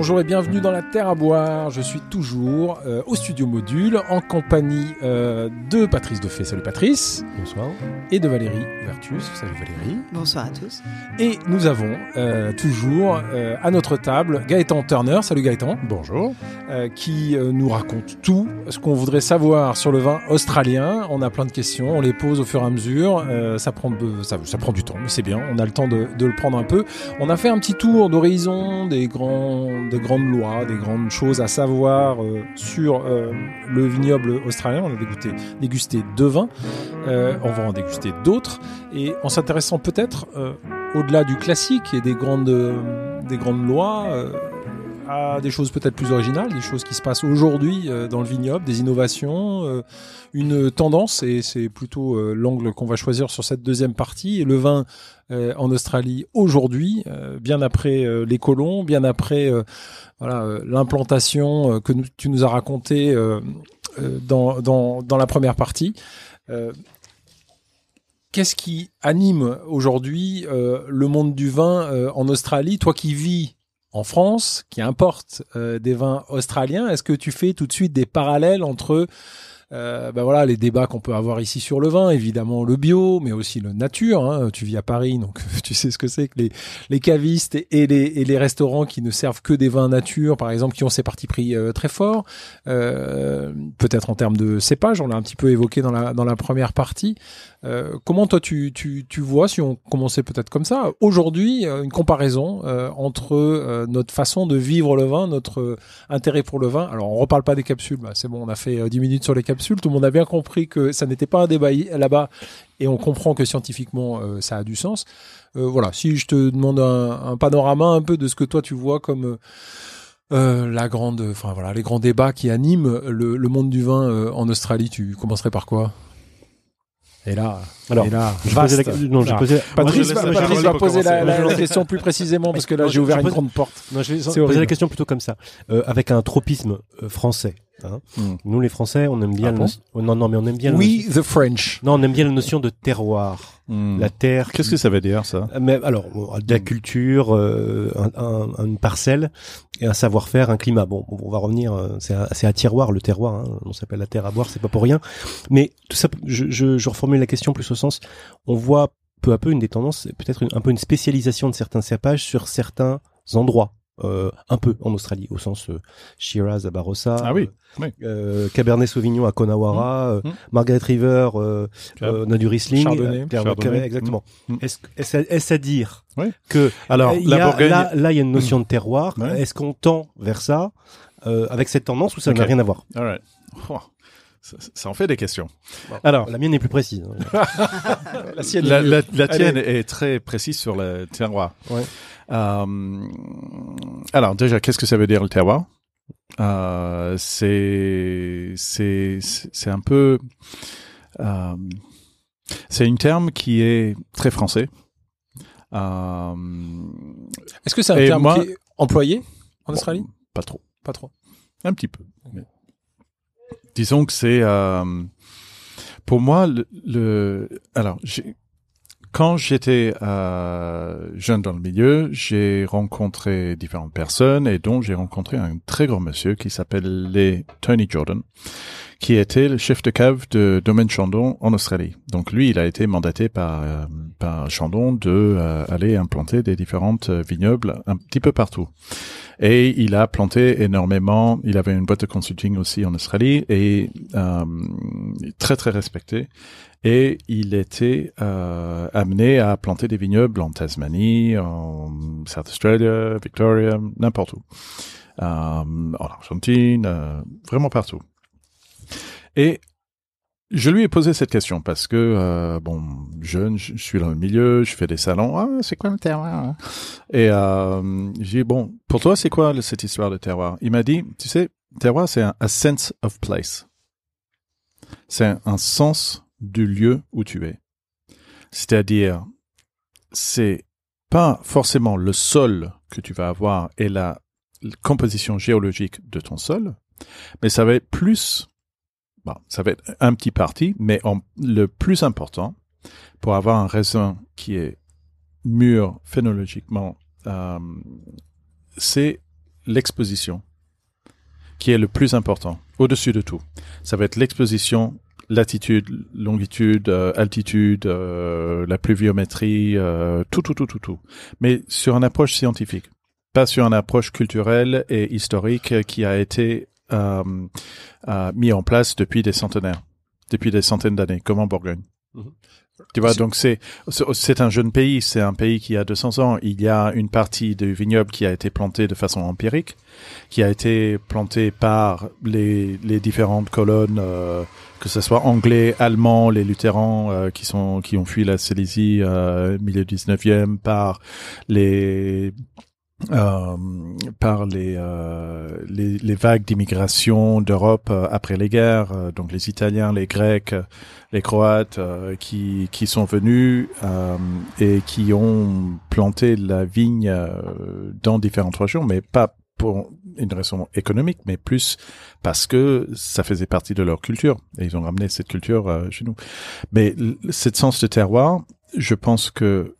Bonjour et bienvenue dans la Terre à boire. Je suis toujours au studio Module en compagnie de Patrice Defay. Salut Patrice. Bonsoir. Et de Valérie Vertus. Salut Valérie. Bonsoir à tous. Et nous avons toujours à notre table Gaëtan Turner. Salut Gaëtan. Bonjour. Qui nous raconte tout ce qu'on voudrait savoir sur le vin australien. On a plein de questions, on les pose au fur et à mesure. Ça prend du temps, mais c'est bien. On a le temps de le prendre un peu. On a fait un petit tour d'horizon des grandes lois, des grandes choses à savoir sur le vignoble australien. On a dégusté 2 vins. On va en déguster d'autres. Et en s'intéressant peut-être au-delà du classique et des grandes lois, à des choses peut-être plus originales, des choses qui se passent aujourd'hui dans le vignoble, des innovations, une tendance, et c'est plutôt l'angle qu'on va choisir sur cette deuxième partie. Et le vin en Australie aujourd'hui, bien après les colons, bien après l'implantation que tu nous as raconté dans la première partie. Qu'est-ce qui anime aujourd'hui le monde du vin en Australie? Toi qui vis en France, qui importe des vins australiens, est-ce que tu fais tout de suite des parallèles entre les débats qu'on peut avoir ici sur le vin, évidemment le bio, mais aussi le nature, hein. Tu vis à Paris, donc tu sais ce que c'est que les cavistes et les restaurants qui ne servent que des vins nature, par exemple, qui ont ces partis pris très forts, peut-être en termes de cépage, on l'a un petit peu évoqué dans la première partie. Comment toi tu vois, si on commençait peut-être comme ça, aujourd'hui, une comparaison entre notre façon de vivre le vin, notre intérêt pour le vin. Alors on reparle pas des capsules, c'est bon, on a fait 10 minutes sur les capsules, tout le monde a bien compris que ça n'était pas un débat là-bas, et on comprend que scientifiquement ça a du sens. Si je te demande un panorama un peu de ce que toi tu vois comme les grands débats qui animent le monde du vin en Australie, tu commencerais par quoi? Patrice va poser la question plus précisément, parce que là j'ai ouvert une grande porte. Je vais poser la question plutôt comme ça, avec un tropisme français. Hein. Nous les Français, on aime bien mais on aime bien the French. Non, on aime bien la notion de terroir. La terre. Qu'est-ce que ça veut dire, ça? Mais alors, de la culture, une parcelle et un savoir-faire, un climat. Bon, on va revenir. C'est un tiroir, le terroir. Hein, on s'appelle la terre à boire, c'est pas pour rien. Mais tout ça, je reformule la question plus au sens. On voit peu à peu une des tendances, peut-être un peu une spécialisation de certains cépages sur certains endroits. Un peu en Australie, au sens Shiraz à Barossa, Cabernet Sauvignon à Connemara, Margaret River, on a du Riesling, Chardonnay. exactement. Est-ce à dire que alors là il y a une notion de terroir. Est-ce qu'on tend vers ça avec cette tendance, ou ça n'a rien à voir? All right. Ça en fait des questions. Bon, alors, la mienne est plus précise. la tienne est très précise sur le terroir. Ouais. Alors déjà, qu'est-ce que ça veut dire le terroir? C'est un peu, c'est une terme qui est très français. Est-ce que c'est un terme qui est employé en Australie? Pas trop. Un petit peu. Mais disons que c'est pour moi quand j'étais jeune dans le milieu, j'ai rencontré différentes personnes, et dont j'ai rencontré un très grand monsieur qui s'appelait Tony Jordan, qui était le chef de cave de Domaine Chandon en Australie. Donc lui, il a été mandaté par Chandon de aller implanter des différentes vignobles un petit peu partout. Et il a planté énormément. Il avait une boîte de consulting aussi en Australie, et très très respecté. Et il était amené à planter des vignobles en Tasmanie, en South Australia, Victoria, n'importe où, en Argentine, vraiment partout. Et je lui ai posé cette question parce que jeune, je suis dans le milieu, je fais des salons. Ah, c'est quoi le terroir? Et j'ai dit, bon, pour toi, c'est quoi cette histoire de terroir? Il m'a dit, tu sais, terroir, c'est a sense of place. C'est un sens du lieu où tu es. C'est-à-dire, c'est pas forcément le sol que tu vas avoir et la composition géologique de ton sol, mais ça va être plus, ça va être un petit parti, mais le plus important pour avoir un raisin qui est mûr phénologiquement, c'est l'exposition qui est le plus important, au-dessus de tout. Ça va être l'exposition, latitude, longitude, altitude, la pluviométrie, tout. Mais sur une approche scientifique, pas sur une approche culturelle et historique qui a été mis en place depuis des centaines d'années, comme en Bourgogne. Tu vois, donc c'est un jeune pays, c'est un pays qui a 200 ans. Il y a une partie du vignoble qui a été plantée de façon empirique, qui a été plantée par les différentes colonnes, que ce soit anglais, allemands, les luthérans qui ont fui la Silésie milieu 19e, par les vagues d'immigration d'Europe après les guerres, donc les Italiens, les Grecs, les Croates qui sont venus et qui ont planté la vigne dans différentes régions, mais pas pour une raison économique, mais plus parce que ça faisait partie de leur culture et ils ont ramené cette culture chez nous. Mais cette sens de terroir, je pense que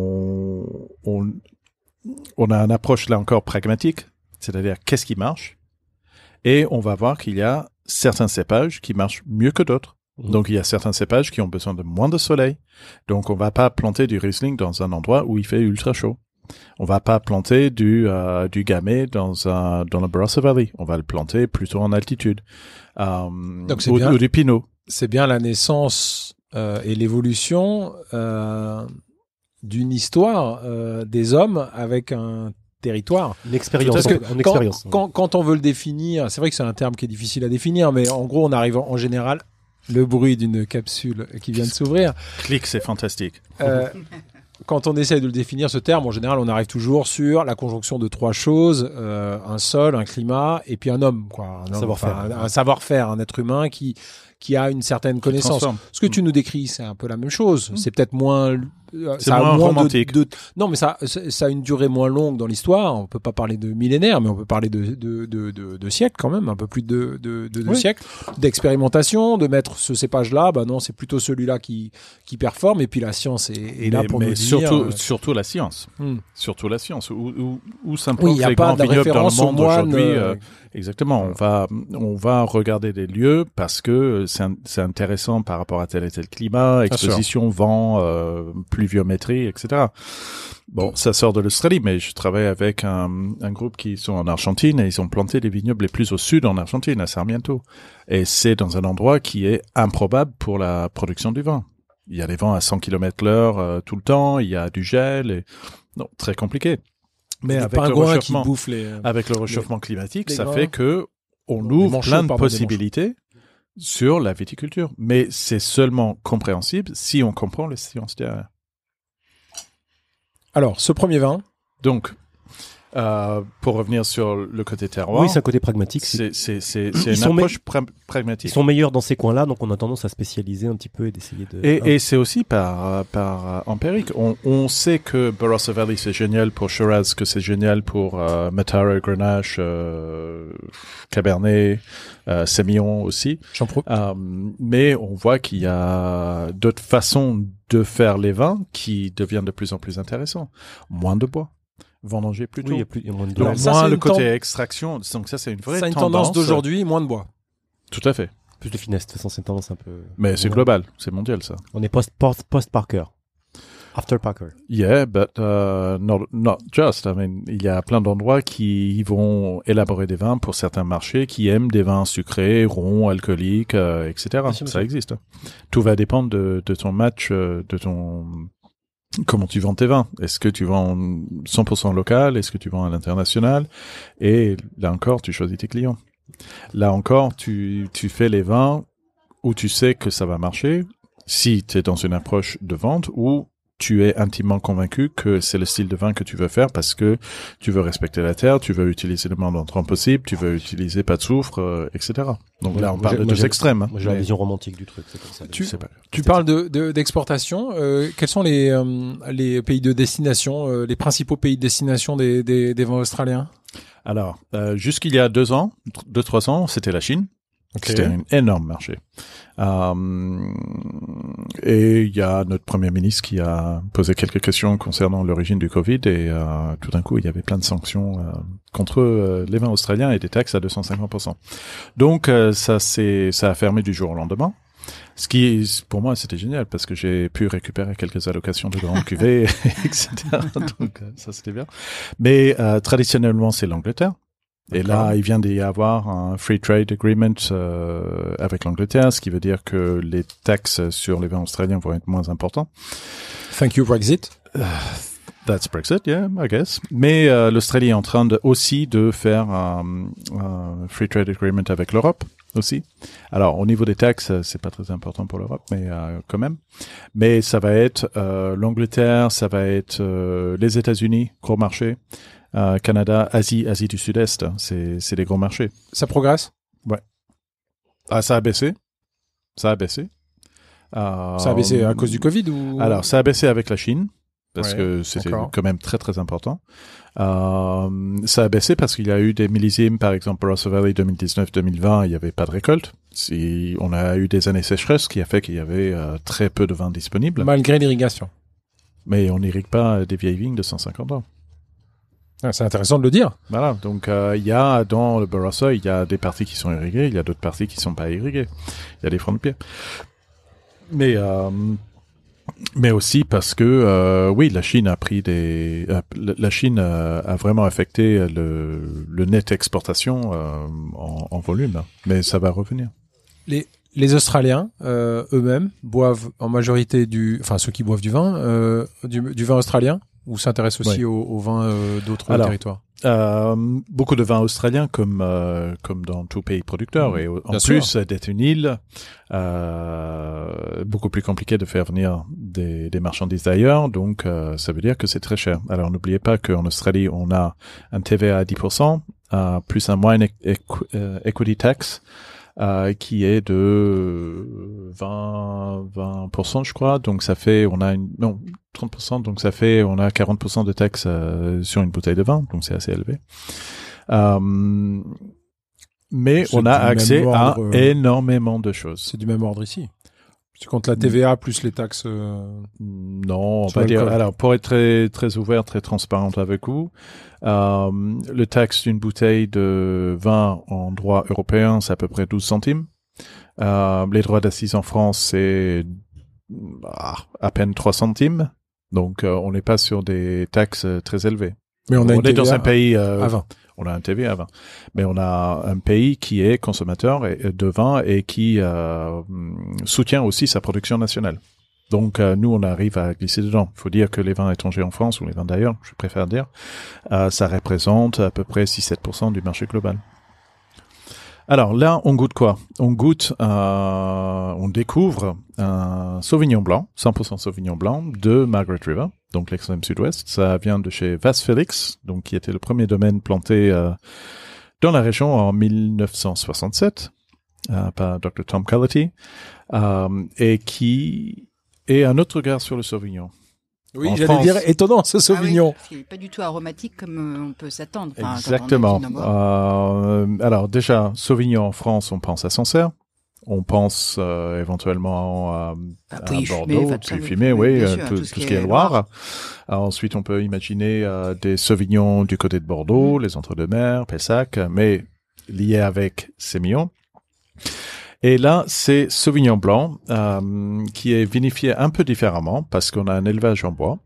on a une approche là encore pragmatique, c'est-à-dire qu'est-ce qui marche, et on va voir qu'il y a certains cépages qui marchent mieux que d'autres. Donc il y a certains cépages qui ont besoin de moins de soleil, donc on va pas planter du Riesling dans un endroit où il fait ultra chaud. On va pas planter du Gamay dans le Barossa Valley, on va le planter plutôt en altitude. Donc ou du Pinot. C'est bien la naissance et l'évolution d'une histoire des hommes avec un territoire. Une expérience. Parce que quand on veut le définir, c'est vrai que c'est un terme qui est difficile à définir, mais en gros, on arrive en général, le bruit d'une capsule qui vient de s'ouvrir. Clic, c'est fantastique. Quand on essaye de le définir, ce terme, en général, on arrive toujours sur la conjonction de trois choses, un sol, un climat, et puis un homme, quoi. Un savoir-faire, un être humain qui a une certaine connaissance. Ce que tu nous décris, c'est un peu la même chose. C'est peut-être moins... C'est moins romantique. Non, mais ça a une durée moins longue dans l'histoire. On peut pas parler de millénaires, mais on peut parler de siècles quand même, un peu plus de siècles, d'expérimentation, de mettre ce cépage-là. Bah non, c'est plutôt celui-là qui performe. Et puis la science est là pour nous dire. Surtout la science. Surtout la science. Où s'implantent les grands vignobles dans le monde aujourd'hui. Exactement. On va regarder des lieux parce que c'est intéressant par rapport à tel et tel climat, exposition, vent, pluviométrie, etc. Bon, ça sort de l'Australie, mais je travaille avec un groupe qui sont en Argentine et ils ont planté les vignobles les plus au sud en Argentine, à Sarmiento. Et c'est dans un endroit qui est improbable pour la production du vin. Il y a des vents à 100 km/h tout le temps, il y a du gel, et non, très compliqué. Mais avec le réchauffement climatique, ça fait que on ouvre plein de possibilités sur la viticulture. Mais c'est seulement compréhensible si on comprend les sciences derrière. Alors, ce premier vin. Donc, pour revenir sur le côté terroir. Oui, c'est un côté pragmatique. C'est une approche pragmatique. Ils sont meilleurs dans ces coins-là, donc on a tendance à spécialiser un petit peu et d'essayer de... Et c'est aussi par empirique. On sait que Barossa Valley, c'est génial pour Shiraz, que c'est génial pour Matara, Grenache, Cabernet, Sémillon aussi. Mais on voit qu'il y a d'autres façons de faire les vins qui deviennent de plus en plus intéressants. Moins de bois. Vendanger plutôt. Oui, il y a moins de donc, moins le côté extraction. Donc ça, c'est une vraie tendance d'aujourd'hui, moins de bois. Tout à fait. Plus de finesse. De toute façon, c'est une tendance un peu... Mais c'est global. C'est mondial, ça. On est post-Parker. After Parker. Yeah, but not just. I mean, il y a plein d'endroits qui vont élaborer des vins pour certains marchés qui aiment des vins sucrés, ronds, alcooliques, etc. Ça existe. Tout va dépendre de ton match, comment tu vends tes vins. Est-ce que tu vends 100% local? Est-ce que tu vends à l'international? Et là encore, tu choisis tes clients. Là encore, tu fais les vins où tu sais que ça va marcher si tu es dans une approche de vente ou tu es intimement convaincu que c'est le style de vin que tu veux faire parce que tu veux respecter la terre, tu veux utiliser le moins d'entrants possible, tu veux utiliser pas de soufre, etc. Donc là, on parle de deux extrêmes. Moi, j'ai la vision romantique du truc, c'est comme ça. Tu parles d'exportation. Quels sont les pays de destination, les principaux pays de destination des vins australiens? Alors, jusqu'il y a 2 ans, 2-3 ans, c'était la Chine. Okay. C'était un énorme marché. Et il y a notre premier ministre qui a posé quelques questions concernant l'origine du Covid et tout d'un coup, il y avait plein de sanctions contre les vins australiens et des taxes à 250%. Donc ça a fermé du jour au lendemain. Ce qui, pour moi, c'était génial parce que j'ai pu récupérer quelques allocations de grandes cuvées, etc. Donc ça, c'était bien. Mais traditionnellement, c'est l'Angleterre. Et là, il vient d'y avoir un free trade agreement avec l'Angleterre, ce qui veut dire que les taxes sur les vins australiens vont être moins importantes. Thank you, Brexit. That's Brexit, yeah, I guess. Mais l'Australie est en train aussi de faire un free trade agreement avec l'Europe aussi. Alors, au niveau des taxes, c'est pas très important pour l'Europe, mais quand même. Mais ça va être l'Angleterre, ça va être les États-Unis, gros marché. Canada, Asie du Sud-Est, c'est des gros marchés. Ça progresse? Ouais. Ah, ça a baissé. Ça a baissé à cause du Covid ou? Alors, ça a baissé avec la Chine, parce que c'était quand même très, très important. Ça a baissé parce qu'il y a eu des millésimes, par exemple, Barossa Valley 2019-2020, il n'y avait pas de récolte. On a eu des années sécheresses, ce qui a fait qu'il y avait très peu de vin disponible. Malgré l'irrigation. Mais on n'irrigue pas des vieilles vignes de 150 ans. Ah, c'est intéressant de le dire. Voilà, donc il y a dans le Barossa, il y a des parties qui sont irriguées, il y a d'autres parties qui sont pas irriguées. Il y a des fronts de pied. Mais aussi parce que oui, la Chine a pris la Chine a vraiment affecté le net exportation en volume, mais ça va revenir. Les Australiens eux-mêmes boivent en majorité ceux qui boivent du vin australien, ou s'intéressent aussi au vin d'autres territoires? Beaucoup de vins australiens comme dans tout pays producteur, et en plus d'être une île, beaucoup plus compliqué de faire venir des marchandises d'ailleurs, donc ça veut dire que c'est très cher. Alors n'oubliez pas qu'en Australie on a un TVA à 10%, plus un wine equity tax qui est de 20%, je crois. Donc ça fait, 30%, donc ça fait, on a 40% de taxes sur une bouteille de vin, donc c'est assez élevé. Mais on a accès à énormément de choses. C'est du même ordre ici. Tu comptes la TVA plus les taxes Non, on va dire. Alors, pour être très très ouvert, très transparent avec vous, le taxe d'une bouteille de vin en droit européen, c'est à peu près 12 centimes. Les droits d'assises en France, c'est à peine 3 centimes. Donc, on n'est pas sur des taxes très élevées. Mais on est dans un pays à 20. On a un TVA à 20. Mais on a un pays qui est consommateur de vin et qui soutient aussi sa production nationale. Donc, nous, on arrive à glisser dedans. Il faut dire que les vins étrangers en France, ou les vins d'ailleurs, je préfère dire, ça représente à peu près 6-7% du marché global. Alors là, on goûte quoi? On découvre un Sauvignon blanc, 100% Sauvignon blanc de Margaret River, donc l'extrême sud-ouest. Ça vient de chez Vasse Felix, donc qui était le premier domaine planté dans la région en 1967 par Dr. Tom Cullity, et qui est un autre regard sur le Sauvignon. Oui, j'allais dire étonnant ce Sauvignon. Ah oui, il n'est pas du tout aromatique comme on peut s'attendre. Exactement. Alors déjà, Sauvignon en France, on pense à Sancerre. On pense éventuellement à Bordeaux, Puy-Fumé, oui, tout ce qui est Loire. Ensuite, on peut imaginer des Sauvignons du côté de Bordeaux, les Entre-deux-Mers, Pessac, mais liés avec Sémillon. Et là, c'est Sauvignon blanc qui est vinifié un peu différemment parce qu'on a un élevage en bois,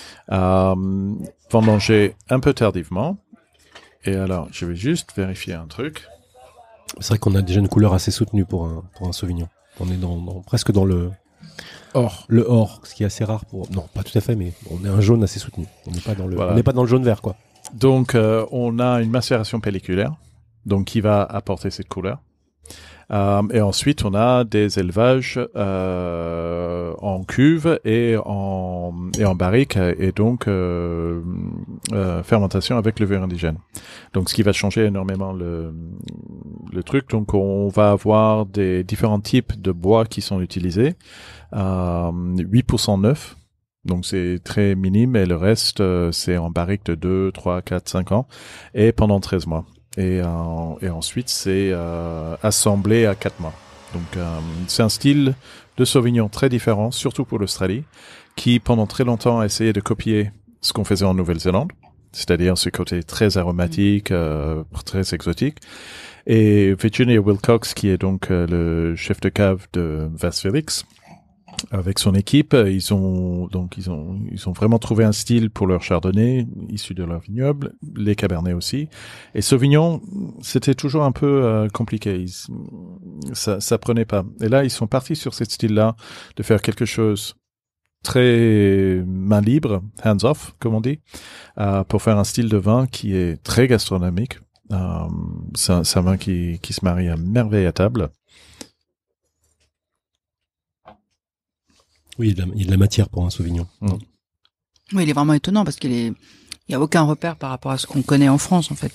vendangé un peu tardivement. Et alors, je vais juste vérifier un truc. C'est vrai qu'on a déjà une couleur assez soutenue pour un Sauvignon. On est presque dans le or. Le or, ce qui est assez rare non, pas tout à fait, mais on est un jaune assez soutenu. On n'est pas dans on n'est pas dans le jaune vert, quoi. Donc, on a une macération pelliculaire, donc qui va apporter cette couleur. Et ensuite, on a des élevages en cuve et en barrique, et donc fermentation avec levure indigène. Donc, ce qui va changer énormément le truc. Donc, on va avoir des différents types de bois qui sont utilisés. 8% neuf. Donc, c'est très minime, et le reste, c'est en barrique de 2, 3, 4, 5 ans, et pendant 13 mois. et ensuite c'est assemblé à 4 mois. Donc c'est un style de Sauvignon très différent, surtout pour l'Australie, qui pendant très longtemps a essayé de copier ce qu'on faisait en Nouvelle-Zélande, c'est-à-dire ce côté très aromatique, très exotique. Et Virginia Wilcox, qui est donc le chef de cave de Vasse Felix, avec son équipe, ils ont vraiment trouvé un style pour leur chardonnay issu de leur vignoble, les cabernets aussi. Et Sauvignon, c'était toujours un peu compliqué. Ça prenait pas. Et là, ils sont partis sur ce style-là de faire quelque chose très main libre, hands off, comme on dit, pour faire un style de vin qui est très gastronomique. C'est un vin qui se marie à merveille à table. Oui, il y a de la matière pour un Sauvignon. Oui, il est vraiment étonnant parce il y a aucun repère par rapport à ce qu'on connaît en France, en fait.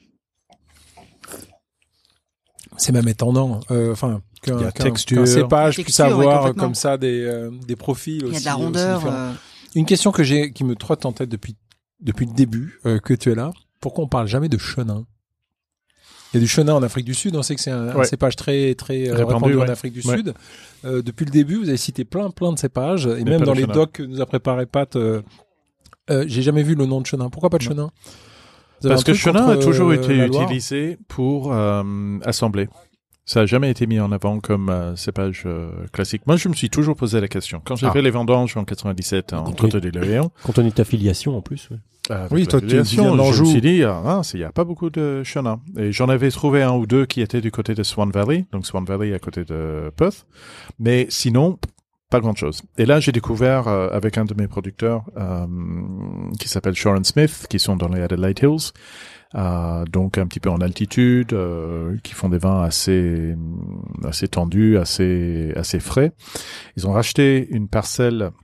C'est même étonnant. Qu'un cépage puisse avoir comme ça des profils aussi. Il y a de la rondeur. Une question qui me trotte en tête depuis le début que tu es là. Pourquoi on parle jamais de chenin? Il y a du chenin en Afrique du Sud. On sait que c'est un cépage très très répandu en Afrique du Sud. Depuis le début, vous avez cité plein de cépages et même dans les docs que nous a préparé Pat, j'ai jamais vu le nom de chenin. Pourquoi pas de chenin? Parce que chenin a toujours été utilisé pour assembler. Ça n'a jamais été mis en avant comme cépage classique. Moi, je me suis toujours posé la question. Quand j'ai fait les vendanges en 97 en Côte de Léon. Quand on est affiliation en plus, oui, toi, tu viens d'Anjou. Je me suis dit, il n'y a pas beaucoup de chenin. Et j'en avais trouvé un ou deux qui étaient du côté de Swan Valley. Donc Swan Valley à côté de Perth. Mais sinon, pas grand chose. Et là, j'ai découvert avec un de mes producteurs qui s'appelle Sharon Smith, qui sont dans les Adelaide Hills. Donc un petit peu en altitude, qui font des vins assez tendus, assez frais. Ils ont racheté une parcelle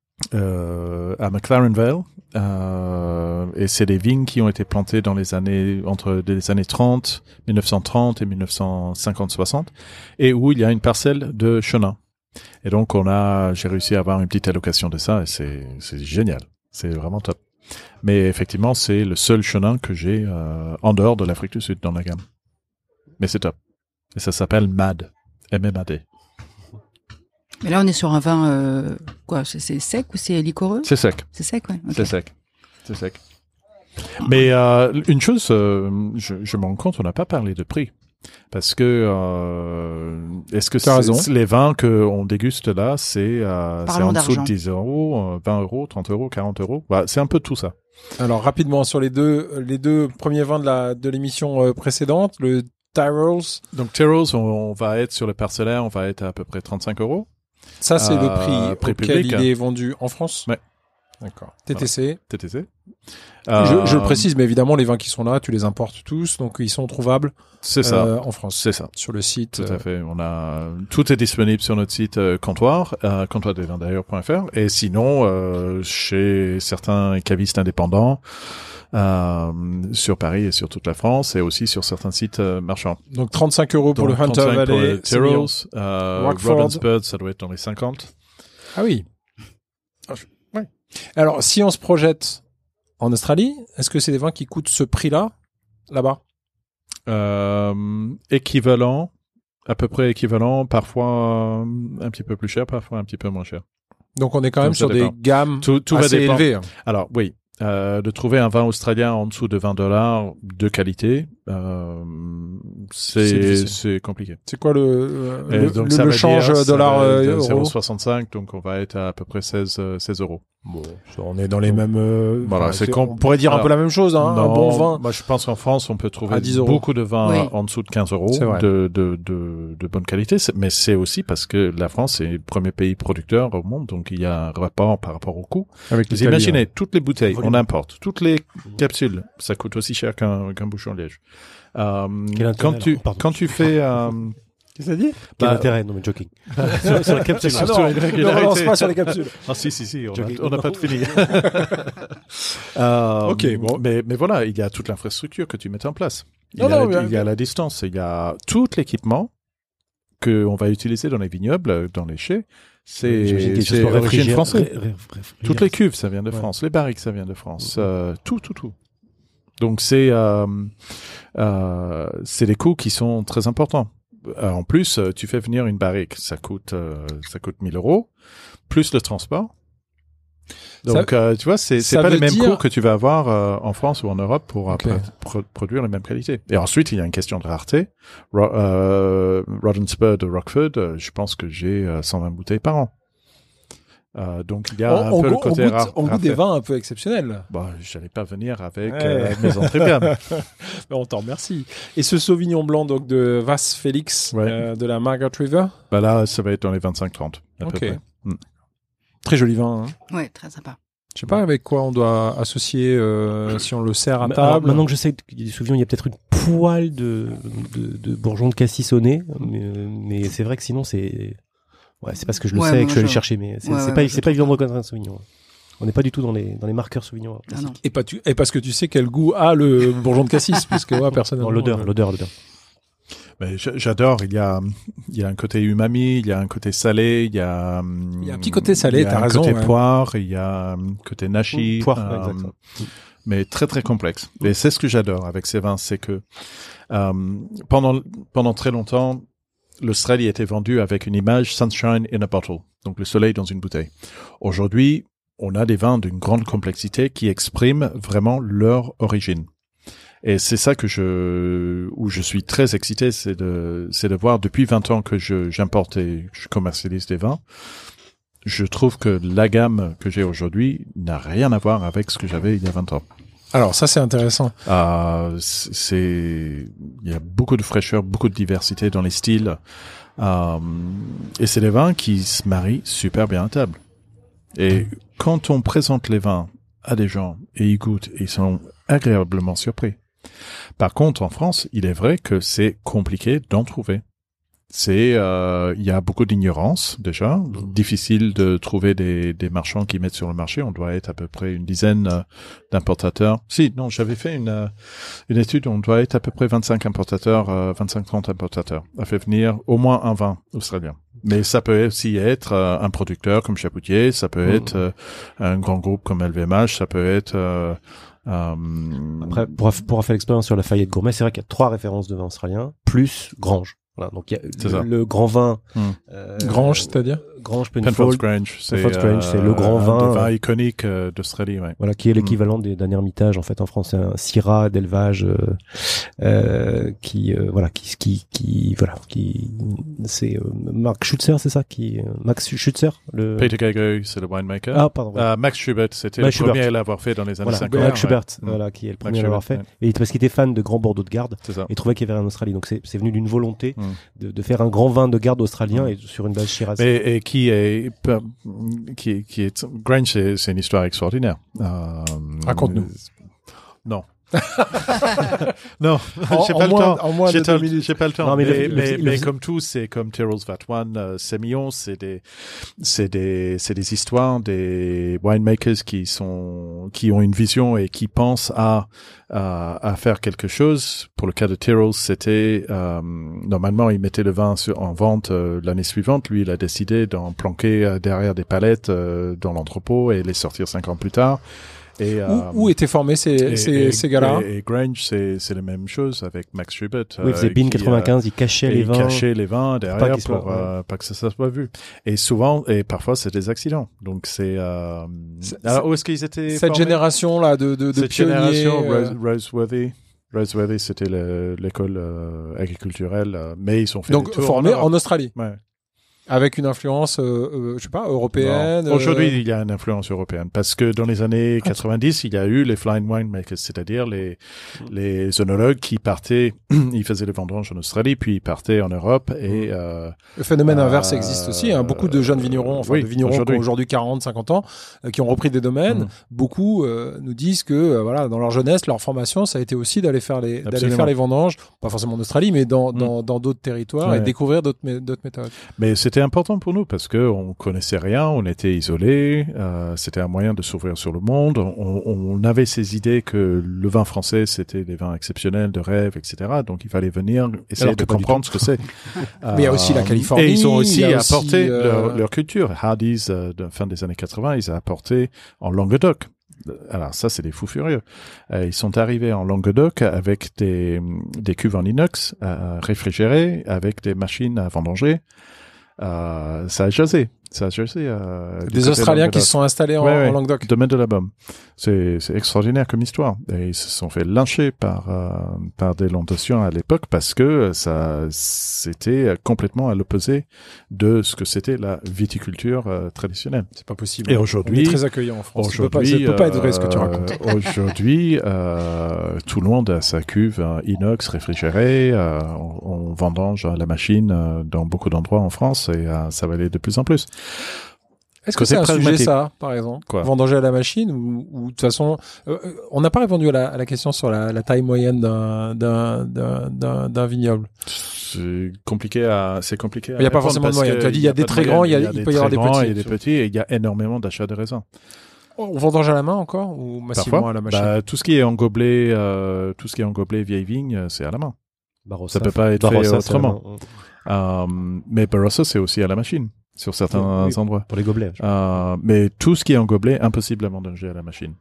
à McLaren Vale, et c'est des vignes qui ont été plantées dans les années entre les années 1930 et 1950-60, et où il y a une parcelle de chenin. Et donc j'ai réussi à avoir une petite allocation de ça, et c'est génial, c'est vraiment top. Mais effectivement, c'est le seul chenin que j'ai en dehors de l'Afrique du Sud dans la gamme. Mais c'est top. Et ça s'appelle MAD. M-M-A-D. Mais là, on est sur un vin, c'est sec ou c'est liquoreux? C'est sec. C'est sec, ouais. Okay. C'est sec. Mais une chose, je me rends compte, on n'a pas parlé de prix. Parce que est-ce que les vins qu'on déguste là, c'est en dessous de 10 €, 20 €, 30 €, 40 €? Bah, c'est un peu tout ça. Alors rapidement sur les deux premiers vins de l'émission précédente, le Tyrrells. Donc Tyrrells, on va être sur le parcellaire, on va être à peu près 35 €. Ça c'est le prix auquel il est vendu en France. Ouais. D'accord. TTC. Voilà. TTC. Je le précise, mais évidemment, les vins qui sont là, tu les importes tous, donc ils sont trouvables. C'est ça. En France. C'est ça. Sur le site. Tout à fait. Tout est disponible sur notre site comptoir, comptoirdesvins-d'ailleurs.fr, et sinon, chez certains cavistes indépendants, sur Paris et sur toute la France, et aussi sur certains sites marchands. Donc 35 € pour le Hunter Valley. Pour le Tyrrells, Robin's Bird, ça doit être dans les 50. Ah oui. Ouais. Alors, si on se projette en Australie, est-ce que c'est des vins qui coûtent ce prix-là, là-bas? Équivalent, à peu près équivalent, parfois un petit peu plus cher, parfois un petit peu moins cher. Donc on est quand même sur des gammes assez élevées. Alors oui, de trouver un vin australien en dessous de 20 $ de qualité, c'est compliqué. C'est quoi le change dollar-euro? 0,65, donc on va être à peu près 16 €. Bon, on est dans les mêmes. Voilà, on pourrait dire un peu la même chose, hein. Non, un bon vin. Moi, je pense qu'en France, on peut trouver à 10 €. beaucoup de vins en dessous de 15 € de bonne qualité. Mais c'est aussi parce que la France est le premier pays producteur au monde, donc il y a un rapport par rapport au coût. Vous imaginez, toutes les bouteilles, on importe, toutes les capsules, ça coûte aussi cher qu'un bouchon liège. Quand tu fais Qu'est-ce que ça dit? Quel intérêt? Non, mais joking. sur la capsule. Ne relance pas sur les capsules. Ah, si, on n'a pas de fini. Ok, bon. Mais voilà, il y a toute l'infrastructure que tu mets en place. Il y a la distance, il y a tout l'équipement qu'on va utiliser dans les vignobles, dans les chais. C'est origine française. Toutes les cuves, ça vient de France. Les barriques, ça vient de France. Tout. Donc c'est des coûts qui sont très importants. En plus, tu fais venir une barrique, ça coûte 1 000 €, plus le transport. Donc, tu vois, c'est pas les mêmes coûts que tu vas avoir en France ou en Europe pour produire les mêmes qualités. Et ensuite, il y a une question de rareté. Rod & Spur de Rockford, je pense que j'ai 120 bouteilles par an. Donc il y a un peu le côté rare. On goûte des vins un peu exceptionnels. Bah, j'allais pas venir avec mes entrées de gamme. On t'en remercie. Et ce Sauvignon blanc donc de Vas Félix de la Margaret River. Bah là, ça va être dans les 25-30 à peu près. Très joli vin. Hein. Ouais, très sympa. Je sais pas avec quoi on doit associer si on le sert à table. Alors, maintenant que je sais qu'il y a des Sauvignons, il y a peut-être une poêle de bourgeons de cassis au nez, mais c'est vrai que sinon c'est parce que je le sais et que je suis allé chercher, mais c'est pas évident de reconnaître un Sauvignon. On n'est pas du tout dans les marqueurs Sauvignon classiques. Et parce que tu sais quel goût a le bourgeon de cassis, parce que personnellement. L'odeur. Mais j'adore. Il y a un côté umami, il y a un côté salé, il y a un petit côté salé. T'as raison. Il y a un côté poire, il y a un côté nashi. Poire, exactement. Mais très très complexe. Et c'est ce que j'adore avec ces vins, c'est que pendant très longtemps, l'Australie était vendue avec une image sunshine in a bottle, donc le soleil dans une bouteille. Aujourd'hui, on a des vins d'une grande complexité qui expriment vraiment leur origine. Et c'est ça où je suis très excité, c'est de voir depuis 20 ans que j'importe et je commercialise des vins. Je trouve que la gamme que j'ai aujourd'hui n'a rien à voir avec ce que j'avais il y a 20 ans. Alors ça c'est intéressant. Il y a beaucoup de fraîcheur, beaucoup de diversité dans les styles, et c'est des vins qui se marient super bien à table. Et quand on présente les vins à des gens et ils goûtent, ils sont agréablement surpris. Par contre, en France, il est vrai que c'est compliqué d'en trouver. Il y a beaucoup d'ignorance déjà, difficile de trouver des marchands qui mettent sur le marché. On doit être à peu près une dizaine d'importateurs. J'avais fait une étude, on doit être à peu près 25-30 importateurs à faire venir au moins un vin australien. Mais ça peut aussi être un producteur comme Chapoutier, ça peut être un grand groupe comme LVMH, ça peut être après, pour avoir fait l'expérience sur la Lafayette Gourmet, c'est vrai qu'il y a 3 références de vin australien plus Grange. Voilà, donc il y a le grand vin. Grange, c'est-à-dire Grange Penfolds Grange, c'est le grand vin. Des vins iconiques d'Australie, ouais. Voilà, qui est l'équivalent d'un Hermitage en fait en France, c'est un Syrah d'élevage qui c'est Mark Schutzer, c'est ça Max Schutzer, le Peter Gago, c'est le winemaker. Ah pardon. Max Schubert, c'était le premier à l'avoir fait dans les années 50. Max Schubert, qui est le premier à l'avoir fait. Et parce qu'il était fan de Grand Bordeaux de Garde et trouvait qu'il y avait en Australie. Donc c'est venu d'une volonté de faire un grand vin de garde australien et sur une base Shiraz. Et qui est Grange, c'est une histoire extraordinaire. Raconte-nous. Non. Non, j'ai pas le temps. J'ai pas le temps. Mais comme tout, c'est comme Tyrrell's Vat One, Sémillon, c'est des histoires des winemakers qui ont une vision et qui pensent à faire quelque chose. Pour le cas de Tyrrell, c'était normalement il mettait le vin en vente l'année suivante. Lui, il a décidé d'en planquer derrière des palettes dans l'entrepôt et les sortir 5 ans plus tard. Et, où étaient formés ces gars-là? Et Grange, c'est la même chose avec Max Schubert. Oui, il faisait Bin 95, il cachait les vins. Il cachait les vins derrière pour pas que ça soit vu. Et souvent, et parfois, c'est des accidents. Donc alors, où est-ce qu'ils étaient cette génération-là de cette pionniers? Génération, Roseworthy, c'était l'école agriculturelle, mais ils ont fait donc formés en Australie. Ouais. Avec une influence, je sais pas, européenne. Aujourd'hui, il y a une influence européenne parce que dans les années 90, il y a eu les flying winemakers, c'est-à-dire les œnologues qui partaient, ils faisaient les vendanges en Australie, puis ils partaient en Europe et le phénomène inverse existe aussi. Beaucoup de jeunes vignerons, de vignerons qui ont aujourd'hui 40, 50 ans, qui ont repris des domaines. Beaucoup nous disent que voilà, dans leur jeunesse, leur formation, ça a été aussi d'aller faire les vendanges, pas forcément en Australie, mais dans d'autres territoires et découvrir d'autres méthodes. Mais c'était important pour nous parce que on connaissait rien, on était isolés, c'était un moyen de s'ouvrir sur le monde. On avait ces idées que le vin français c'était des vins exceptionnels, de rêve, etc. Donc il fallait venir essayer de comprendre ce que c'est. Mais il y a aussi la Californie. Et ils ont aussi apporté leur culture. Hardy's, de fin des années 80, ils ont apporté en Languedoc. Alors ça, c'est des fous furieux. Ils sont arrivés en Languedoc avec des cuves en inox réfrigérées, avec des machines à vendanger. Ça a jasé. Des Australiens qui se sont installés en Languedoc. Domaine de la Baume. C'est extraordinaire comme histoire. Et ils se sont fait lyncher par des landations à l'époque parce que c'était complètement à l'opposé de ce que c'était la viticulture traditionnelle. C'est pas possible. Et aujourd'hui, on est très accueillant en France. Ça peut pas être vrai ce que tu racontes. Aujourd'hui, tout le monde a sa cuve inox réfrigérée. On vendange la machine dans beaucoup d'endroits en France et ça va aller de plus en plus. Est-ce que c'est un sujet, ça, par exemple? Quoi? Vendanger à la machine ou de toute façon, on n'a pas répondu à la question sur la taille moyenne d'un vignoble. C'est compliqué à Il n'y a pas forcément de moyenne. Tu as dit, il y a des très grands, il peut y avoir des petits. Il y a des petits et il y a énormément d'achats de raisins. On vendange à la main encore ou massivement Parfois, à la machine? tout ce qui est en gobelet, vieille vigne, c'est à la main. Barossa, ça peut pas être fait autrement. Mais Barossa, c'est aussi à la machine. Sur certains endroits. Pour les gobelets. Mais tout ce qui est en gobelet, impossible à vendanger à la machine.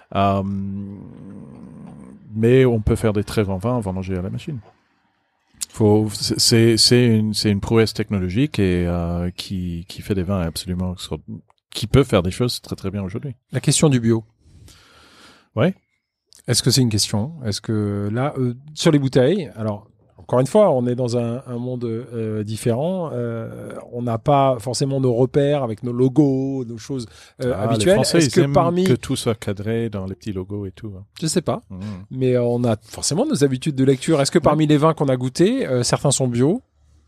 Mais on peut faire des très grands vins vendanger à la machine. C'est une prouesse technologique et qui fait des vins absolument qui peut faire des choses très très bien aujourd'hui. La question du bio. Ouais. Est-ce que c'est une question? Est-ce que là, sur les bouteilles, alors encore une fois, on est dans un monde différent. On n'a pas forcément nos repères avec nos logos, nos choses habituelles. Les Français, est-ce que parmi que tout soit cadré dans les petits logos et tout. Hein. Je sais pas, mais on a forcément nos habitudes de lecture. Est-ce que parmi les vins qu'on a goûtés, certains sont bio?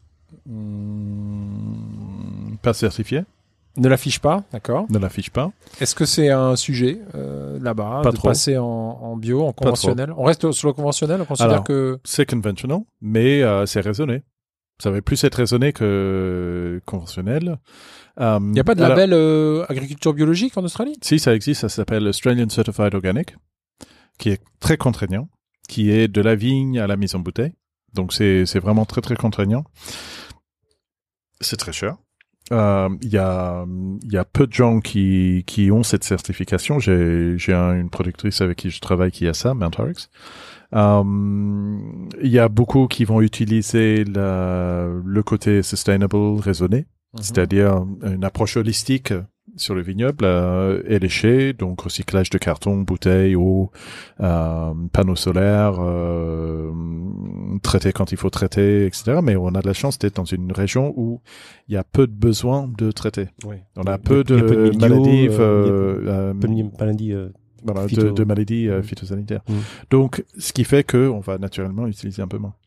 Pas certifiés. Ne l'affiche pas, d'accord. Ne l'affiche pas. Est-ce que c'est un sujet là-bas pas de trop. Passer en bio, en conventionnel? On reste sur le conventionnel, on considère Alors, que... c'est conventional, mais c'est raisonné. Ça va plus être raisonné que conventionnel. Il n'y a pas de label agriculture biologique en Australie? Si, ça existe, ça s'appelle Australian Certified Organic, qui est très contraignant, qui est de la vigne à la mise en bouteille. Donc c'est vraiment très très contraignant. C'est très cher. Il y a peu de gens qui ont cette certification. J'ai une productrice avec qui je travaille qui a ça, Mount Horrocks. Il y a beaucoup qui vont utiliser le côté sustainable, raisonné, c'est-à-dire une approche holistique sur le vignoble, éléché, donc recyclage de carton, bouteilles, eau, panneaux solaires, traiter quand il faut traiter, etc. Mais on a de la chance d'être dans une région où il y a peu de besoin de traiter. Oui. On a peu de maladies, de maladies phytosanitaires. Donc, ce qui fait que on va naturellement utiliser un peu moins.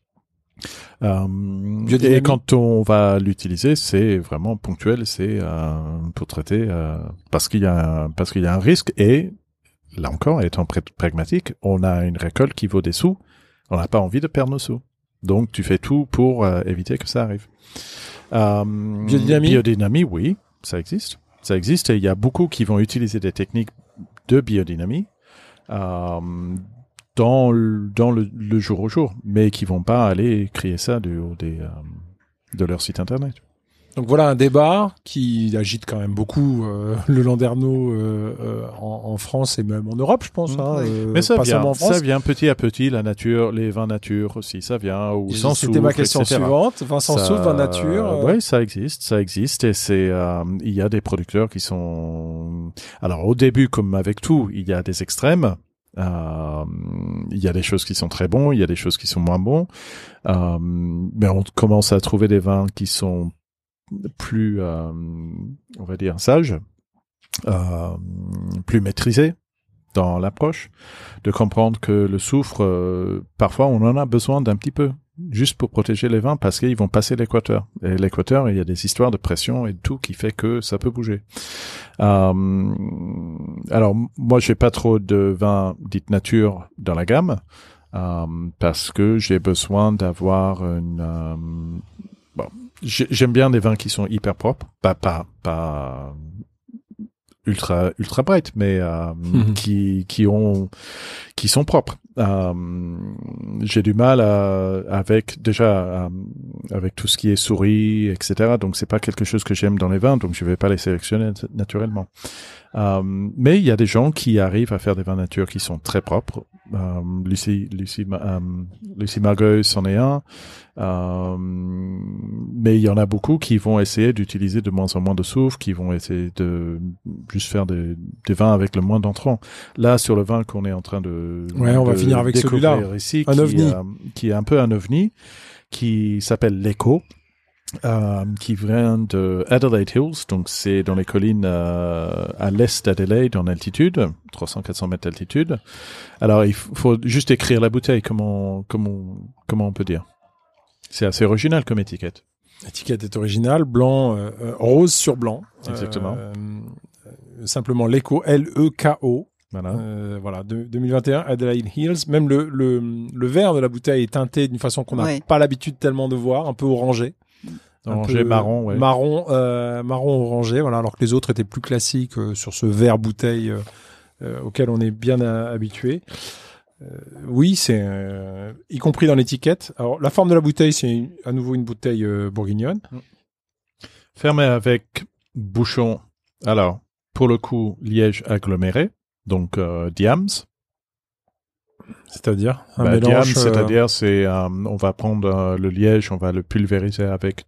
Et quand on va l'utiliser, c'est vraiment ponctuel, c'est pour traiter parce qu'il y a un risque. Et là encore, étant pragmatique, on a une récolte qui vaut des sous. On n'a pas envie de perdre nos sous. Donc tu fais tout pour éviter que ça arrive. Biodynamie, oui, ça existe. Ça existe et il y a beaucoup qui vont utiliser des techniques de biodynamie dans le jour au jour, mais qui vont pas aller créer ça de leur site internet. Donc voilà un débat qui agite quand même beaucoup le landerneau en France et même en Europe, je pense. Mais ça vient petit à petit, la nature, les vins nature aussi, ça vient. C'était ma question suivante. Vin sans soufre, vin nature. Oui, ça existe et c'est il y a des producteurs qui sont. Alors au début, comme avec tout, il y a des extrêmes. Il y a des choses qui sont très bons, il y a des choses qui sont moins bons, mais on commence à trouver des vins qui sont plus, on va dire, sages, plus maîtrisés dans l'approche, de comprendre que le soufre, parfois on en a besoin d'un petit peu, juste pour protéger les vins, parce qu'ils vont passer l'équateur. Et l'équateur, il y a des histoires de pression et de tout qui fait que ça peut bouger. Alors, moi, j'ai pas trop de vins dite nature dans la gamme, parce que j'ai besoin d'avoir une... j'aime bien des vins qui sont hyper propres, pas ultra bright, mais qui sont propres. j'ai du mal avec tout ce qui est souris, etc. Donc c'est pas quelque chose que j'aime dans les vins, donc je vais pas les sélectionner naturellement. Mais il y a des gens qui arrivent à faire des vins nature qui sont très propres. Lucie Margueil en est un. Mais il y en a beaucoup qui vont essayer d'utiliser de moins en moins de soufre, qui vont essayer de juste faire des vins avec le moins d'entrants. Là, sur le vin qu'on est en train de on va finir avec celui-là. Ici, Un ovni. Qui est un peu un ovni, qui s'appelle l'Echo. Qui vient de Adelaide Hills, donc c'est dans les collines à l'est d'Adelaide en altitude, 300-400 mètres d'altitude. Alors il faut juste écrire la bouteille, comment on peut dire. C'est assez original comme étiquette. L'étiquette est originale, blanc, rose sur blanc. Exactement. Simplement l'Echo, L-E-K-O. Voilà. 2021, Adelaide Hills. Même le verre de la bouteille est teinté d'une façon qu'on n'a pas l'habitude tellement de voir, un peu orangé. Orangé, marron, ouais. Marron orangé, voilà, alors que les autres étaient plus classiques sur ce verre bouteille auquel on est bien habitué. Oui, c'est y compris dans l'étiquette. Alors la forme de la bouteille, c'est à nouveau une bouteille bourguignonne. Fermée avec bouchon. Alors, pour le coup, liège aggloméré, donc diams. C'est-à-dire un mélange. C'est-à-dire, on va prendre le liège, on va le pulvériser avec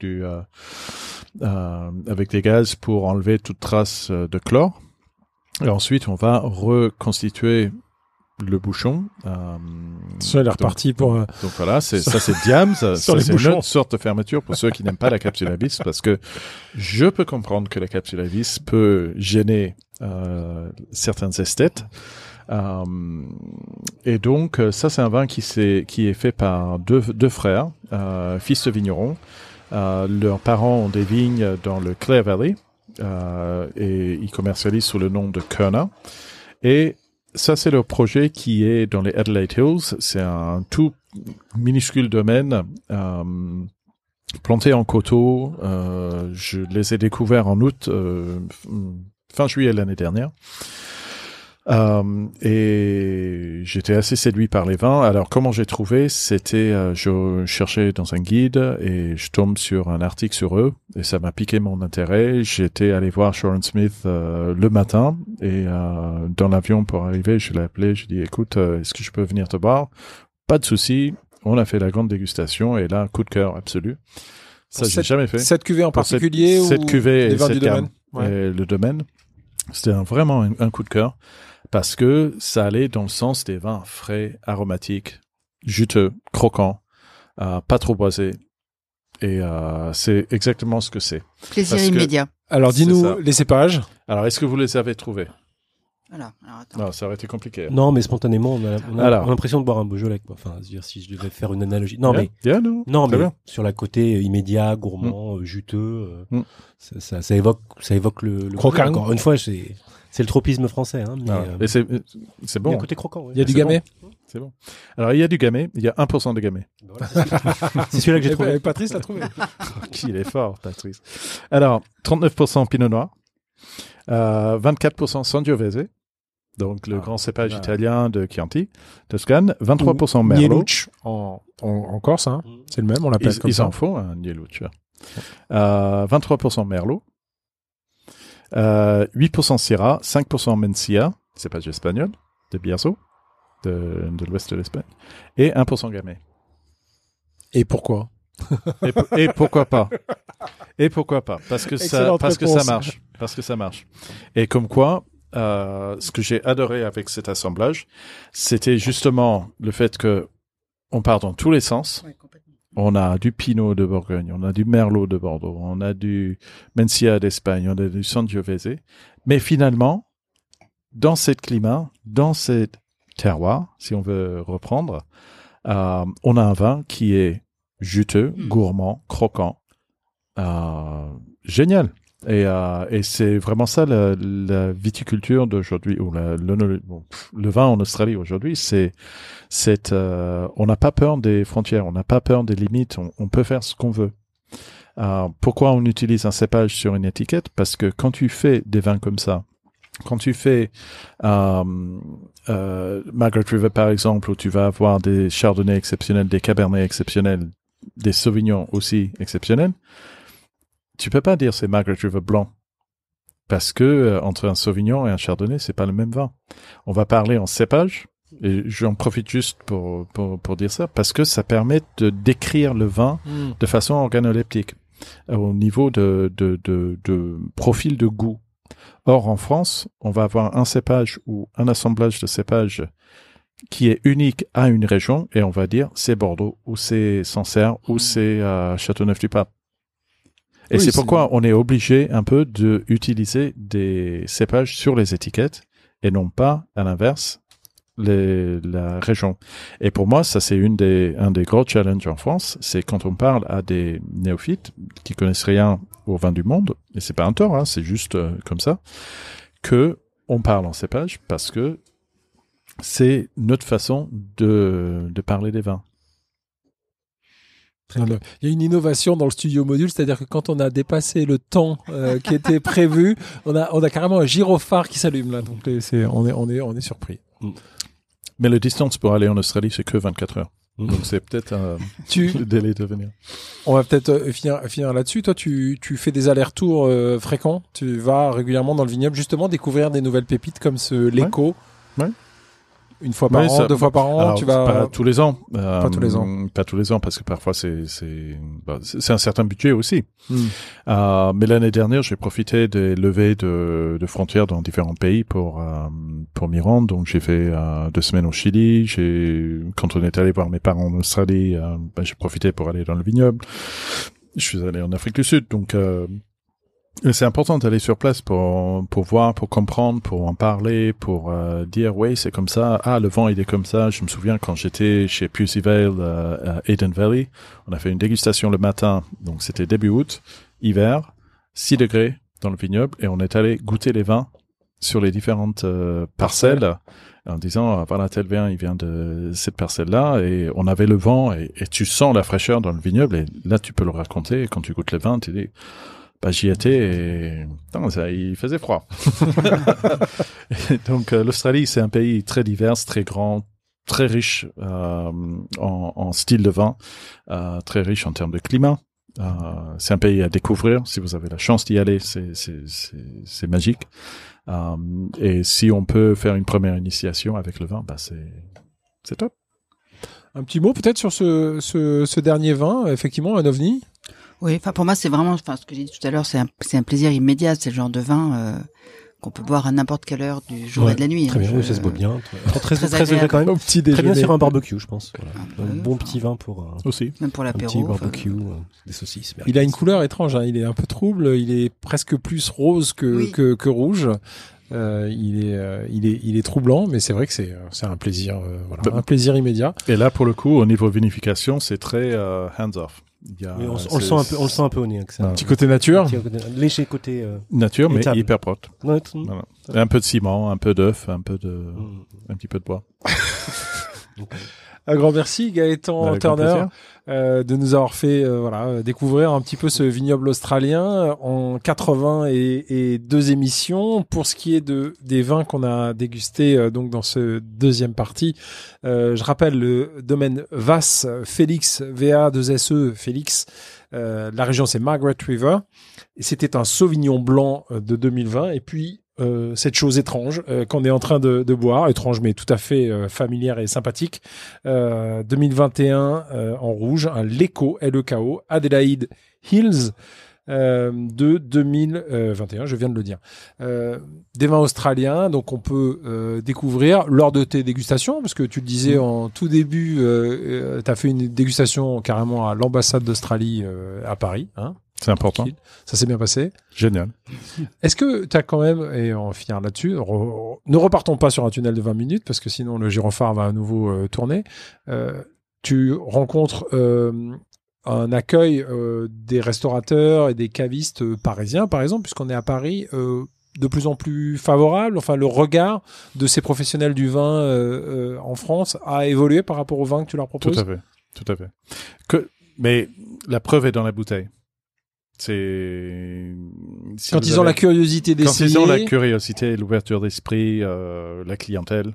avec des gaz pour enlever toute trace de chlore. Et ensuite, on va reconstituer le bouchon. Ça, il est reparti pour. Donc voilà, ça c'est diams. Ça c'est une autre sorte de fermeture pour ceux qui n'aiment pas la capsule à vis, parce que je peux comprendre que la capsule à vis peut gêner certains esthètes. Et donc ça c'est un vin qui est fait par deux frères, fils de vignerons. Leurs parents ont des vignes dans le Clare Valley et ils commercialisent sous le nom de Kerner. Et ça c'est leur projet qui est dans les Adelaide Hills. C'est un tout minuscule domaine planté en coteaux. Je les ai découverts en août, fin juillet l'année dernière. Et j'étais assez séduit par les vins. Alors comment j'ai trouvé, c'était je cherchais dans un guide et je tombe sur un article sur eux et ça m'a piqué mon intérêt. J'étais allé voir Sharon Smith le matin et dans l'avion pour arriver, je l'ai appelé, je lui ai dit écoute, est-ce que je peux venir te voir? Pas de souci. On a fait la grande dégustation et là coup de cœur absolu. Ça j'ai jamais fait. Cette cuvée en particulier ou cette cuvée les et vins cette du domaine. Et le domaine, c'était vraiment un coup de cœur. Parce que ça allait dans le sens des vins frais, aromatiques, juteux, croquants, pas trop boisés. Et c'est exactement ce que c'est. Plaisir immédiat. Alors dis-nous les cépages. Alors est-ce que vous les avez trouvés? Alors attends. Non, ça aurait été compliqué. Non, mais spontanément, on a l'impression de boire un Beaujolais, quoi. Enfin, je veux dire, si je devais faire une analogie. Non, mais sur la côté immédiat, gourmand, juteux, ça évoque le croquant. Encore une fois, c'est le tropisme français, hein. Mais c'est bon. Il y a un côté croquant. Il y a du gamay. Bon. C'est bon. Alors, il y a du gamay. Il y a 1% de gamay. C'est celui-là que j'ai trouvé. Patrice l'a trouvé. Il est fort, Patrice. Alors, 39% Pinot Noir. 24% Sangiovese. Donc, le grand cépage italien de Chianti, Toscane. 23% Merlot. Nieluch en Corse, hein. C'est le même, on l'appelle comme ça. Ils en font un Nieluch. 23% Merlot. 8% Syrah, 5% Mencia, cépage espagnol, de Bierzo, de l'ouest de l'Espagne, et 1% Gamay. Et pourquoi? Et pourquoi pas? Et pourquoi pas? Parce que ça marche. Et comme quoi, ce que j'ai adoré avec cet assemblage, c'était justement le fait que on part dans tous les sens. Ouais, complètement. On a du Pinot de Bourgogne, on a du Merlot de Bordeaux, on a du Mencia d'Espagne, on a du Sangiovese. Mais finalement, dans ce climat, dans ce terroir, si on veut reprendre, on a un vin qui est juteux, gourmand, croquant, génial. Et c'est vraiment ça la viticulture d'aujourd'hui, ou le vin en Australie aujourd'hui, on n'a pas peur des frontières, on n'a pas peur des limites, on peut faire ce qu'on veut. Pourquoi on utilise un cépage sur une étiquette? Parce que quand tu fais des vins comme ça, Quand tu fais Margaret River, par exemple, où tu vas avoir des chardonnays exceptionnels, des cabernets exceptionnels, des sauvignons aussi exceptionnels, tu peux pas dire c'est Margaret River blanc. Parce que entre un sauvignon et un chardonnay, c'est pas le même vin. On va parler en cépage, et j'en profite juste pour dire ça, parce que ça permet de décrire le vin de façon organoleptique, au niveau de profil de goût. Or, en France, on va avoir un cépage ou un assemblage de cépages qui est unique à une région, et on va dire c'est Bordeaux, ou c'est Sancerre, ou c'est Châteauneuf-du-Pape. Et c'est pourquoi on est obligé un peu de utiliser des cépages sur les étiquettes et non pas à l'inverse la région. Et pour moi, ça c'est un des gros challenges en France, c'est quand on parle à des néophytes qui connaissent rien au vin du monde, et c'est pas un tort, hein, c'est juste comme ça, que on parle en cépage parce que c'est notre façon de parler des vins. Il y a une innovation dans le studio module, c'est-à-dire que quand on a dépassé le temps qui était prévu, on a carrément un gyrophare qui s'allume là. Donc on est surpris. Mais la distance pour aller en Australie, c'est que 24 heures. Donc c'est peut-être le délai de venir. On va peut-être finir là-dessus. Toi, tu fais des allers-retours fréquents. Tu vas régulièrement dans le vignoble justement découvrir des nouvelles pépites comme ce Léco. Ouais. Une fois par an, 2 fois par an, alors, tu vas pas tous les ans. Pas tous les ans. Pas tous les ans parce que parfois c'est un certain budget aussi. Mais l'année dernière, j'ai profité des levées de frontières dans différents pays pour m'y rendre. Donc j'ai fait 2 semaines au Chili. Quand on est allé voir mes parents en Australie, j'ai profité pour aller dans le vignoble. Je suis allé en Afrique du Sud, donc c'est important d'aller sur place pour voir, pour comprendre, pour en parler, pour dire oui c'est comme ça, le vent il est comme ça. Je me souviens quand j'étais chez Pusey Vale à Eden Valley, on a fait une dégustation le matin, donc c'était début août, hiver, 6 degrés dans le vignoble, et on est allé goûter les vins sur les différentes parcelles en disant voilà tel vin il vient de cette parcelle là, et on avait le vent et tu sens la fraîcheur dans le vignoble, et là tu peux le raconter, et quand tu goûtes les vins tu dis j'y étais et il faisait froid. Donc l'Australie, c'est un pays très divers, très grand, très riche en style de vin, très riche en termes de climat. C'est un pays à découvrir. Si vous avez la chance d'y aller, c'est magique. Et si on peut faire une première initiation avec le vin, c'est top. Un petit mot peut-être sur ce dernier vin, effectivement, un ovni. Oui, enfin pour moi c'est vraiment, ce que j'ai dit tout à l'heure, c'est un plaisir immédiat. C'est le genre de vin qu'on peut boire à n'importe quelle heure du jour et de la nuit. Très bien, oui, ça se boit bien. Très agréable. quand même. Au petit déjeuner. Très bien sur un barbecue, je pense. Voilà. Un bon petit vin pour aussi. Même pour l'apéro. Un petit barbecue, des saucisses. Il a une couleur étrange, hein. Il est un peu trouble. Il est presque plus rose que rouge. Il est troublant, mais c'est vrai que c'est un plaisir, un plaisir immédiat. Et là, pour le coup, au niveau vinification, c'est très hands-off. On le sent un peu au nez. Un petit côté nature. Léger côté nature, mais étable. hyper propre. Ouais, voilà. Un peu de ciment, un peu d'œuf, un petit peu de bois. Un grand merci Gaëtan Turner de nous avoir fait découvrir un petit peu ce vignoble australien en 80 et 2 émissions. Pour ce qui est des vins qu'on a dégustés donc dans ce deuxième partie, je rappelle le domaine Vasse Félix VA2SE Félix. La région c'est Margaret River. Et c'était un Sauvignon blanc de 2020, et puis cette chose étrange qu'on est en train de boire, étrange mais tout à fait familière et sympathique, 2021 en rouge, un Léco, L-E-K-O, Adelaide Hills de 2021, je viens de le dire. Des vins australiens, donc on peut découvrir lors de tes dégustations, parce que tu le disais en tout début, tu as fait une dégustation carrément à l'ambassade d'Australie à Paris, hein. C'est important. Ça s'est bien passé. Génial. Est-ce que tu as quand même, et on va finir là-dessus, ne repartons pas sur un tunnel de 20 minutes, parce que sinon le gyrophare va à nouveau tourner. Tu rencontres un accueil des restaurateurs et des cavistes parisiens, par exemple, puisqu'on est à Paris, de plus en plus favorable. Enfin, le regard de ces professionnels du vin en France a évolué par rapport au vin que tu leur proposes. Tout à fait. Mais la preuve est dans la bouteille. Quand ils ont la curiosité d'essayer. Quand ils ont la curiosité, l'ouverture d'esprit, la clientèle,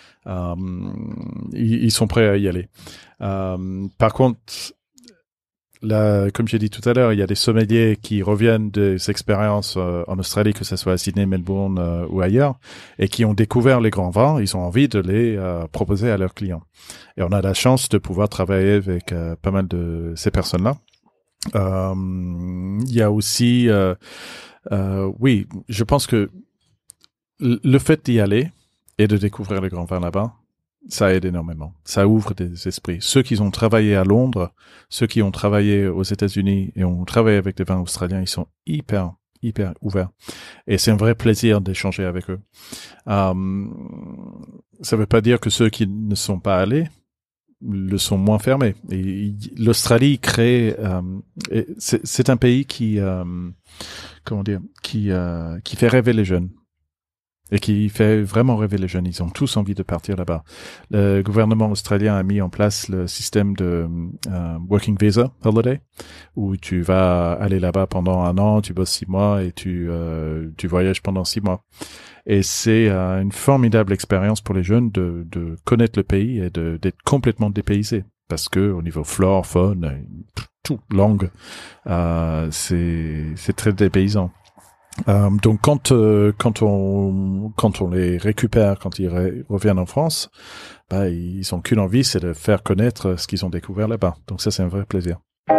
ils sont prêts à y aller. Par contre, comme j'ai dit tout à l'heure, il y a des sommeliers qui reviennent des expériences en Australie, que ce soit à Sydney, Melbourne ou ailleurs, et qui ont découvert les grands vins. Ils ont envie de les proposer à leurs clients. Et on a la chance de pouvoir travailler avec pas mal de ces personnes-là. Il y a aussi, oui, je pense que le fait d'y aller et de découvrir les grands vins là-bas, ça aide énormément. Ça ouvre des esprits. Ceux qui ont travaillé à Londres, ceux qui ont travaillé aux États-Unis et ont travaillé avec des vins australiens, ils sont hyper ouverts. Et c'est un vrai plaisir d'échanger avec eux. Ça veut pas dire que ceux qui ne sont pas allés le sont moins fermés. Et l'Australie crée, c'est un pays qui, qui fait rêver les jeunes. Et qui fait vraiment rêver les jeunes. Ils ont tous envie de partir là-bas. Le gouvernement australien a mis en place le système de Working Visa Holiday, où tu vas aller là-bas pendant 1 an, tu bosses 6 mois et tu voyages pendant 6 mois. Et c'est une formidable expérience pour les jeunes de connaître le pays et d'être complètement dépaysés. Parce que au niveau flore, faune, tout, langue, c'est très dépaysant. Donc quand on les récupère, quand ils reviennent en France, ils ont qu'une envie, c'est de faire connaître ce qu'ils ont découvert là-bas. Donc ça, c'est un vrai plaisir.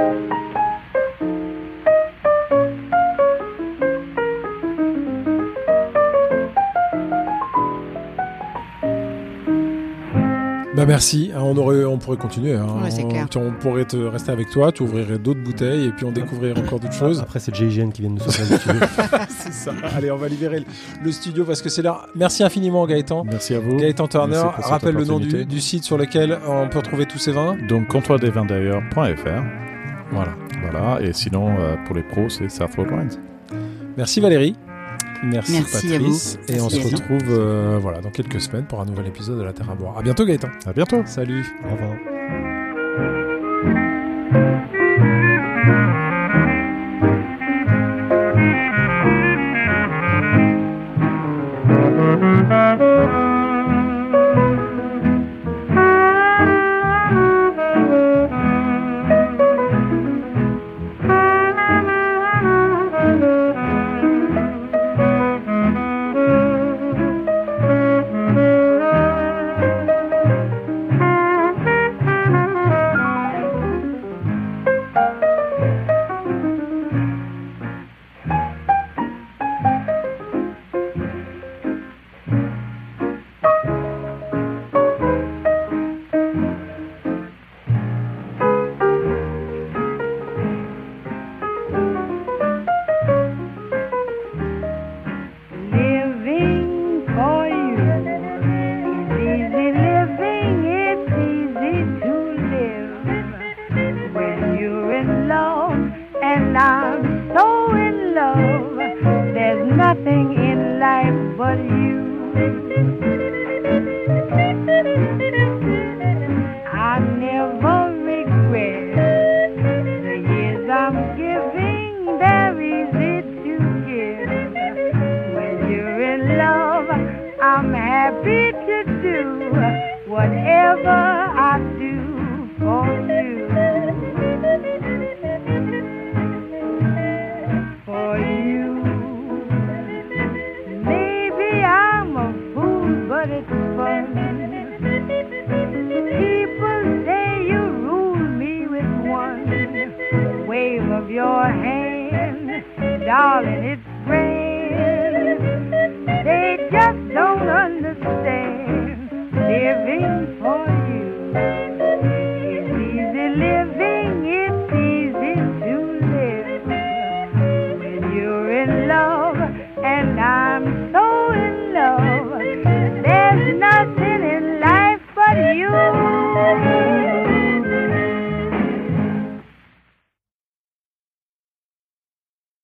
Merci. On pourrait continuer. Ouais, c'est clair. On pourrait rester avec toi, tu ouvrirais d'autres bouteilles et puis on découvrirait encore d'autres choses. Après, c'est GIGN qui vient de nous sortir du studio. C'est ça. Allez, on va libérer le studio parce que c'est l'heure. Merci infiniment, Gaëtan. Merci à vous. Gaëtan Turner, rappelle le nom du site sur lequel on peut retrouver tous ces vins. Donc, comptoirdesvins-d'ailleurs.fr. Voilà. Et sinon, pour les pros, c'est Southwold Wines. Merci Valérie. Merci Patrice. à vous. Et on se Merci retrouve dans quelques semaines pour un nouvel épisode de La Terre à boire. À bientôt Gaëtan. À bientôt. Salut. Au revoir. Darling, it's grand. They just don't understand living for you. It's easy living, it's easy to live when you're in love, and I'm so in love. There's nothing